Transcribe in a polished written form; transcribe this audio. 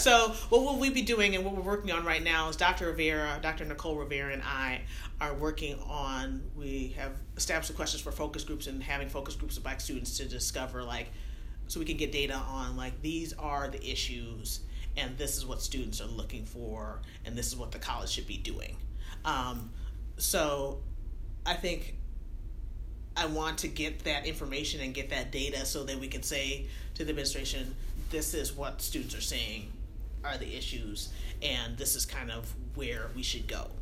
So what will we be doing and what we're working on right now is Dr. Nicole Rivera and I are working on, we have established the questions for focus groups and having focus groups of Black students to discover, like, so we can get data on, like, these are the issues and this is what students are looking for and this is what the college should be doing. So I think I want to get that information and get that data so that we can say to the administration, this is what students are saying are the issues, and this is kind of where we should go.